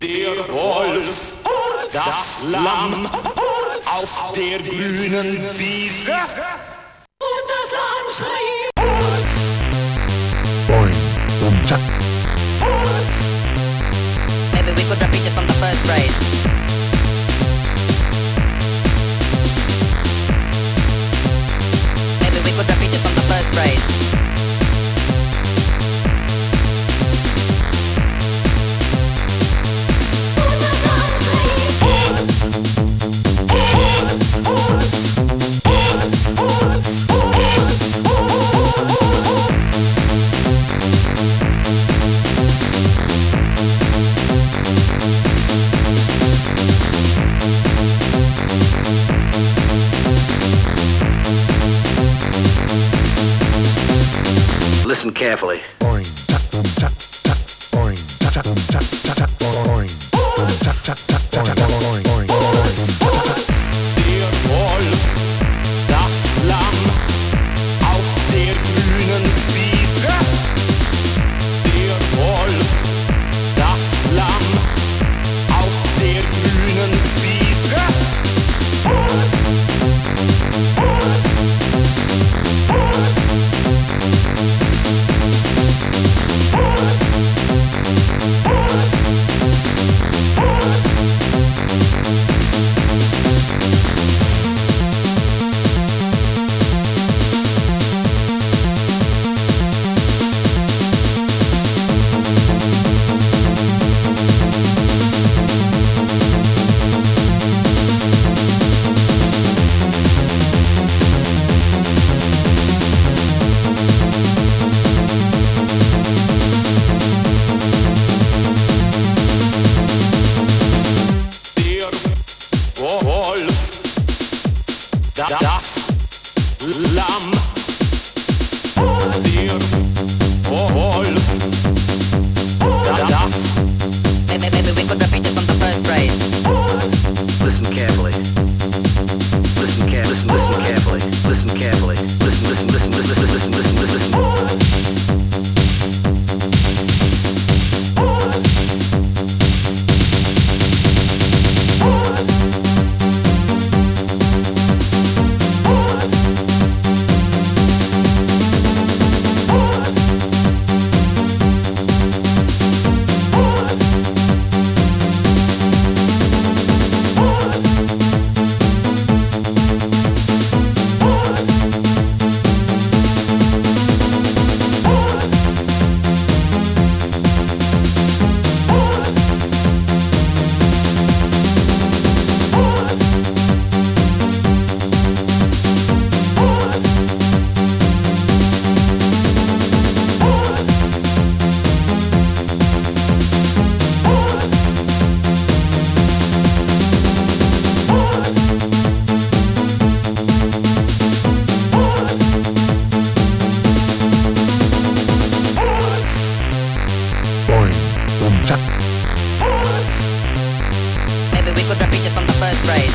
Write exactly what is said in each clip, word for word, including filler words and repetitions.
Der Wolf, das Lamm auf der grünen Wiese und das Lamm schrie Holz. Boing, boom, cha. Holz. Maybe we could repeat it from the first phrase. Maybe we could repeat it from the first phrase. Listen carefully. Boing, cha, boom, cha, cha. Boing, cha, cha, boom, cha, cha, cha. Boing, boom, cha, cha, cha, cha, cha. Boing, boing, boing, boom, cha, cha, cha. Der Wolf, das Lamm auf der grünen Wiese. Der Wolf, das Lamm auf der grünen Wiese. Holz, Holz, Holz. Das Lamm, der Wolf, das. Maybe, maybe we could repeat it from the first phrase. Listen carefully. Listen care. Listen. Listen carefully. Listen carefully. Listen. Listen. Listen. Listen. Listen. Listen. Listen. Listen. Maybe we could repeat it from the first phrase.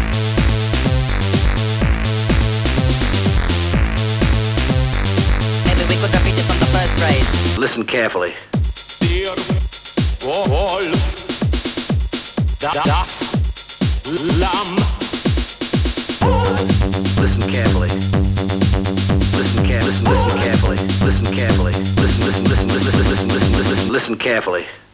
Maybe we could repeat it from the first phrase. Listen carefully. Der Wolf, das Lamm. Listen carefully. Listen care. Listen. Listen carefully. Listen carefully. Listen. Listen. Listen. Listen. Listen. Listen. Listen carefully.